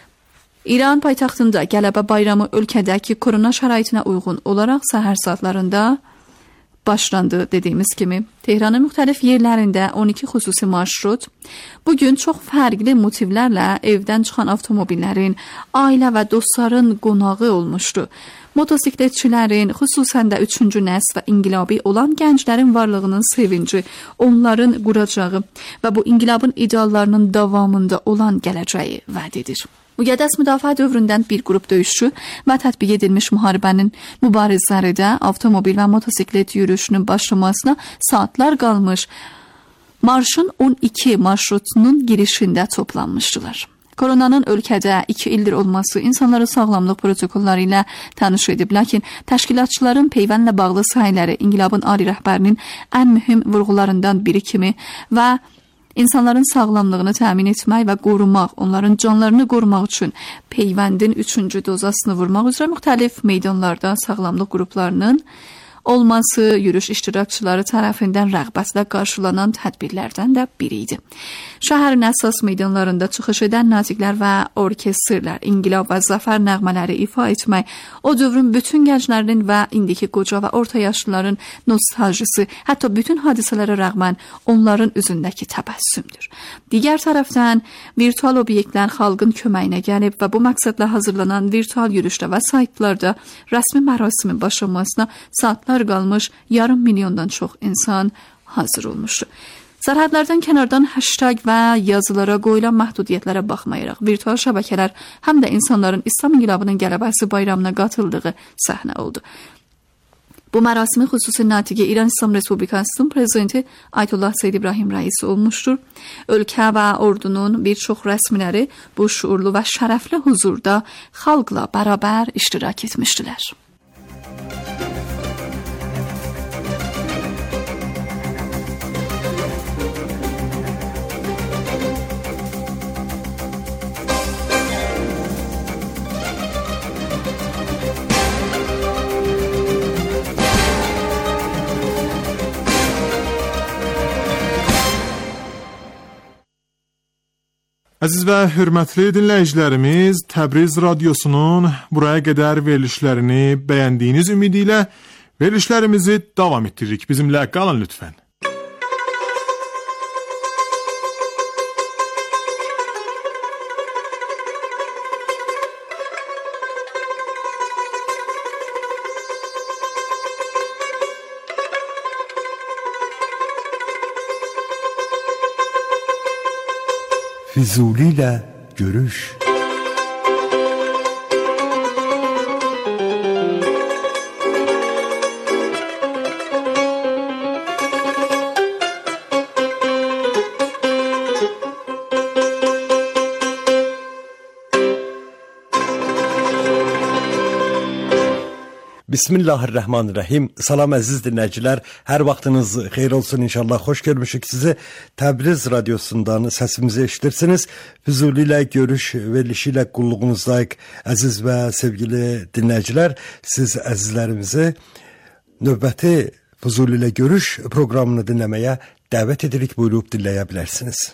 İran paytaxtında qələbə bayramı ölkədəki korona şəraitinə uyğun olaraq səhər saatlarında başlandı dediyimiz kimi. Tehranın müxtəlif yerlərində 12 xüsusi marşrut, bugün çox fərqli motivlərlə evdən çıxan avtomobillərin, ailə və dostların qonağı olmuşdu. Motosikletçilərin, xüsusən də 3-cü nəsl və inqilabi olan gənclərin varlığının sevinci, onların quracağı və bu inqilabın ideallarının davamında olan gələcəyi vəd edir. Müqəddəs müdafiə dövründən bir qrup döyüşçü və tətbiq edilmiş müharibənin mübarizələrində avtomobil və motosiklet yürüyüşünün başlamasına saatlar qalmış marşın 12 marşrutunun girişində toplanmışdılar. Koronanın ölkədə 2 ildir olması insanların sağlamlıq protokolları ilə tanış edib, lakin təşkilatçıların peyvəndlə bağlı sahələri inqilabın ali rəhbərinin ən mühüm vurğularından biri kimi və İnsanların sağlamlığını təmin etmək və qorumaq, onların canlarını qorumaq üçün peyvəndin 3-cü dozasını vurmaq üzrə müxtəlif meydanlarda sağlamlıq qruplarının olması yürüyüş iştirakçıları tərəfindən rəğbətlə qarşılanan tədbirlərdən də biri idi. Şəhərin əsas meydanlarında çıxış edən natiqlər və orkestrlər, inqilab və zəfər nəğmələri ifa etmək, o dövrün bütün gənclərinin və indiki qoca və orta yaşlıların nostaljisi, hətta bütün hadisələrə rəğmən onların üzündəki təbəssümdür. Digər tərəfdən, virtual obyektlər xalqın köməyinə gəlib və bu məqsədlə hazırlanan virtual yürüyüşdə və saytlarda rəsmi mərasimin başlamasına saatlar qalmış yarım milyondan çox insan hazır olmuşdu. Sərhədlərdən kənardan hashtag və yazılara qoyulan məhdudiyyətlərə baxmayaraq, virtual şəbəkələr həm də insanların İslam İnqilabının qələbəsi bayramına qatıldığı səhnə oldu. Bu mərasimi xüsusi natiqi İran İslam Respublikasının prezidenti Ayətullah Seyyid İbrahim Rəisi olmuşdur. Ölkə və ordunun bir çox rəsmiləri bu şuurlu və şərəfli huzurda xalqla bərabər iştirak etmişdilər. Əziz və hörmətli dinləyicilərimiz, Təbriz radiosunun buraya qədər verilişlərini bəyəndiyiniz ümidi ilə verilişlərimizi davam etdiririk. Bizimlə qalın lütfən. Füzuli ilə görüş. Bismillahirrahmanirrahim. Salam əziz dinləyicilər. Hər vaxtınız xeyir olsun inşallah. Xoş görmüşük sizi. Təbriz radiosundan səsimizi eşidirsiniz. Füzuli ilə görüş verilişi ilə qulluğunuzdayıq əziz və sevgili dinləyicilər. Siz əzizlərimizi növbəti Füzuli ilə görüş proqramını dinləməyə dəvət edirik. Buyurub dinləyə bilərsiniz.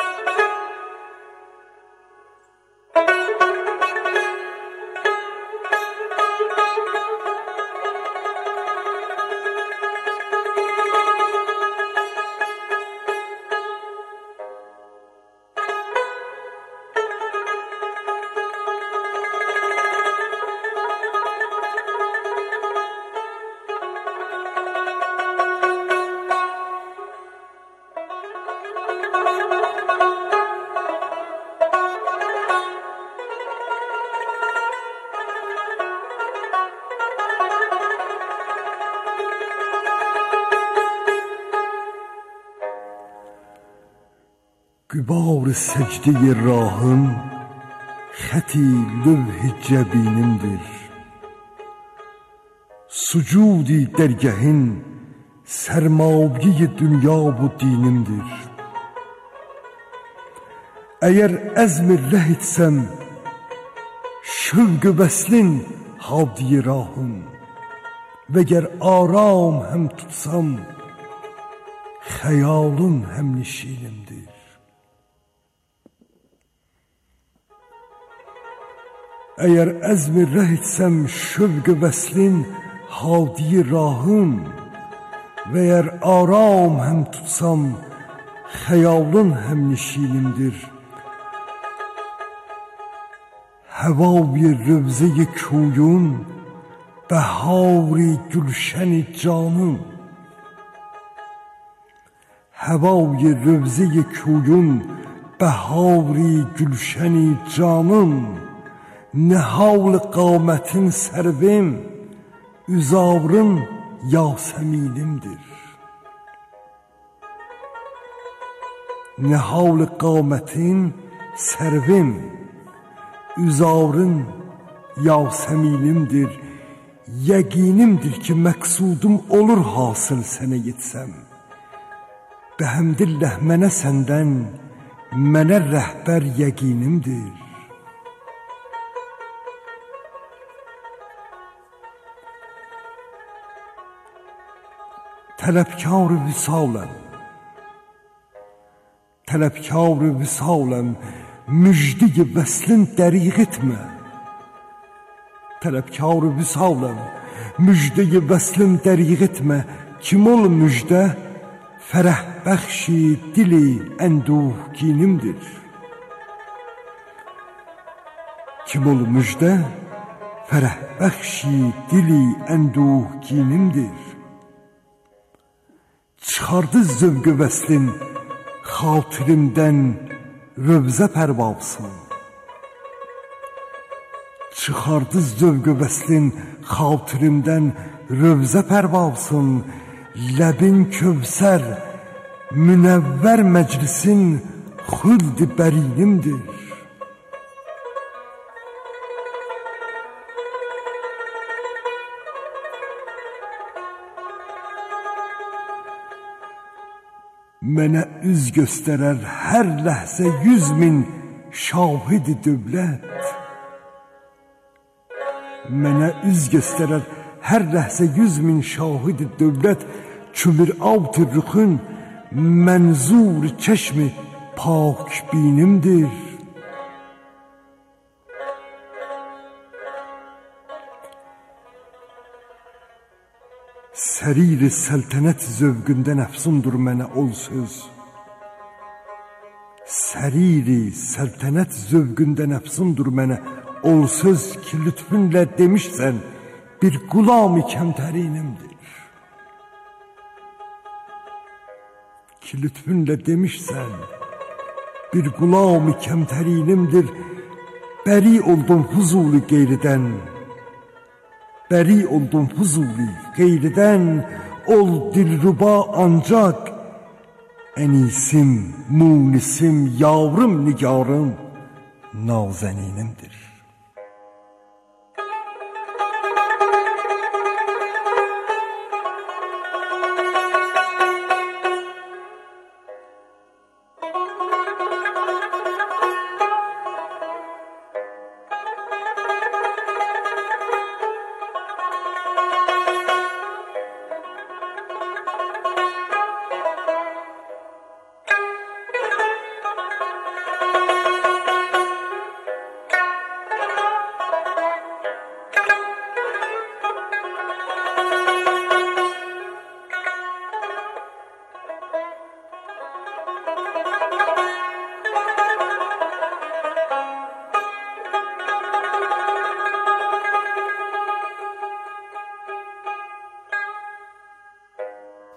Gübar secde rahım xəti lövh-i cəbinimdir. Sucudi dərgəhin sərmayi dünya bu dinimdir. Əgər əzm-i rəh etsəm şövq-ü vəslin hadi rahım və gər aram həm tutsam xəyalın həm nişinimdir. Əgər əzm-i rəh etsəm şövq-ü vəslin hadi rahım və əgər aram həm tutsam xəyalın həm nişinimdir. Həvavi rövzə-i kuyun bəhari gülşən-i canım. Həvavi rövzə-i kuyun bəhari gülşən-i canım. Nəhal qamətin sərvim üzavrın yasəminimdir. Nəhal qamətin sərvim üzavrın yasəminimdir. Yəqinimdir ki məqsudum olur hasıl sənə yetsəm. Bəhəmdilləh mənə səndən mənə rəhbər yəqinimdir. Tələbkar-ı visaləm, tələbkar-ı visaləm, müjde-i vəslin dəriq etmə. Tələbkar-ı visaləm, müjde-i vəslin dəriq etmə. Kim ol müjdə, fərəh bəxşi dili ənduhginimdir. Kim ol müjdə, fərəh bəxşi dili ənduhginimdir. Çıxardı zövq-ü vəslin xatirimdən rövzə pərvabsın. Çıxardı zövq-ü vəslin xatirimdən rövzə pərvabsın. Ləbin kövsər münəvvər məclisin xuld-i bərinimdir. Mənə üz göstərər hər ləhzə 100.000 şahid-i dövlət. Mənə üz göstərər hər ləhzə 100.000 şahid-i dövlət. Çümür alt-ı rüxün mənzur çeşmi pak binimdir. Sərir-i səltənət zövqündə nəfsundur mənə ol söz. Sərir-i səltənət zövqündə nəfsundur mənə ol söz ki lütfünlə demişsən bir qulam-ı kəmtərinimdir. Ki lütfünlə demişsən bir qulam-ı kəmtərinimdir. Bəri oldum huzulu qeyridən. Bəri oldum huzuli qeyridən, ol dilruba ancaq ənisim, munisim, yavrım, nigarım, nazəninimdir.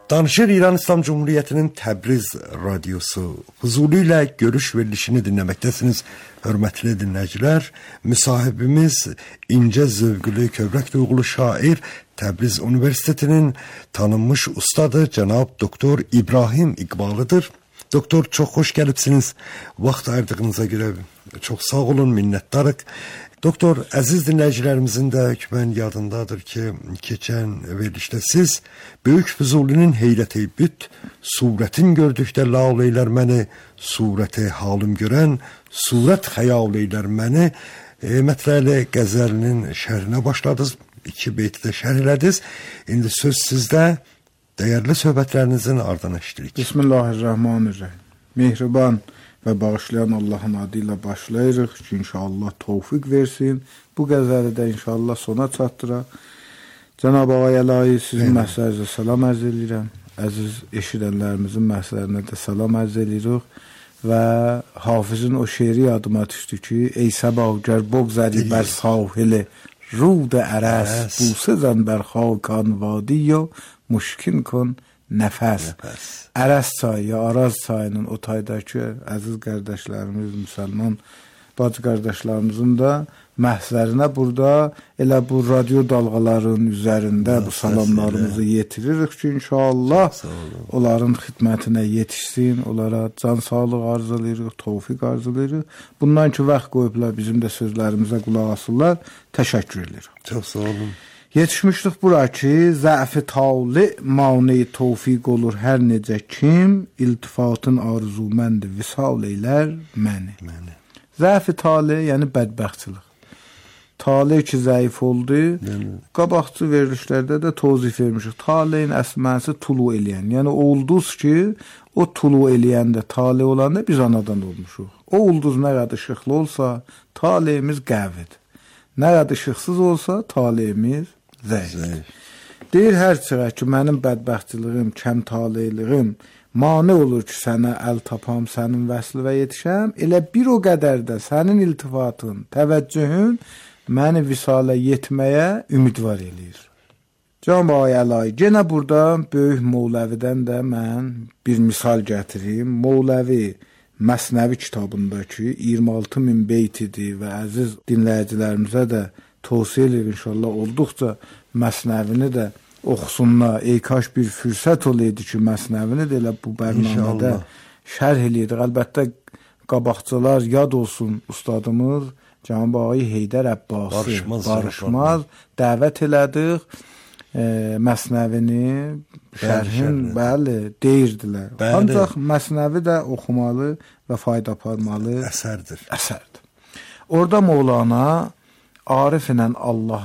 Danışır İran İslam Cumhuriyeti'nin Təbriz radyosu. Huzurlu ile görüş verilişini dinlemektesiniz. Hörmətli dinleyiciler, müsahibimiz ince zövgülü, kövrək duyğulu şair, Təbriz Üniversitesi'nin tanınmış ustadı Cənab Doktor İbrahim İqbalıdır. Doktor, çok hoş gelipsiniz. Vaxt ayırdığınıza göre çok sağ olun, minnettarıq. Doktor, əziz dinləyicilərimizin də hükmən yadındadır ki, keçən verilişdə siz Böyük Füzulinin Heyrət-i Büt, surətin gördükdə lal eylər məni, surəti halım görən, surət xəyal eylər məni mətləli qəzəlinin şərhinə başladınız, 2 beyti də şərh elədiniz. İndi söz sizdə, dəyərli söhbətlərinizin ardına işləyirik. Bismillahirrahmanirrahim. Mehriban və bağışlayan Allahın adı ilə başlayırıq ki, inşallah tövfiq versin. Bu qəzəli də inşallah sona çatdıraq. Cənab Ağay Əlahi, sizin məhsərinizə salam ərz edirəm. Əziz eşidənlərimizin məhsərinə də salam ərz edirik. Və Hafizin o şeiri yadıma düşdü ki, ey səbavgər bogzəri bər sahili, rud ərəs, busezən bər xakan vadiyo, muşkin kon nəfəs. Ərəs çayı ya Araz çayının o taydakı əziz qardaşlarımız, müsəlman bacı qardaşlarımızın da məhzərinə burada elə bu radio dalğaların üzərində bu salamlarımızı yetiririk ki, inşallah onların xidmətinə yetişsin, onlara can sağlıq arzulayırıq, tövfiq arzulayırıq. Bundan ki, vaxt qoyublar bizim də sözlərimizə qulaq asırlar, təşəkkür edirik. Çox sağ olun. Yetişmişdik bura ki, zəf-i tali mani tövfiq olur hər necə kim, iltifatın arzuməndi visal eylər məni. Zəf-i tali, yəni bədbəxtçilik. Tali ki, zəif oldu, qabaqçı verilişlərdə də tozif vermişik. Taliyin əsməsi tulu eləyən, yəni o ulduz ki, o tulu eləyəndə, tali olanda biz anadan olmuşuq. O ulduz nə qədər işıqlı olsa, taliyimiz qəvidir. Nə qədər işıqsız olsa, taliyimiz zəif. Deyir hər çıraq ki, mənim bədbəxtçiliğim, kəmtaliylığım mane olur ki, sənə əl tapam, sənin vəsli və yetişəm. Elə bir o qədər də sənin iltifatın, təvəccühün məni visalə yetməyə ümidvar eləyir. Can Ağay Əlahi, yenə burada böyük Moğləvidən də mən bir misal gətirim. Moğləvi Məsnəvi kitabındakı 26.000 beyt idi və əziz dinləyicilərimizə də tövsiyə edir inşallah olduqca Məsnəvini də oxusunlar. Ey kaş bir fürsət olaydı ki, Məsnəvini də elə bu bərnamədə şərh eləyirdik. Əlbəttə qabaqçılar yad olsun ustadımız Cənab Ağay Heydər Əbbasi barışmaz dəvət elədik. Məsnəvini şərhin bəli deyirdilər. Ancaq Məsnəvi də oxumalı və fayda aparmalı əsərdir. Orada Mövlana Arif ilə Allah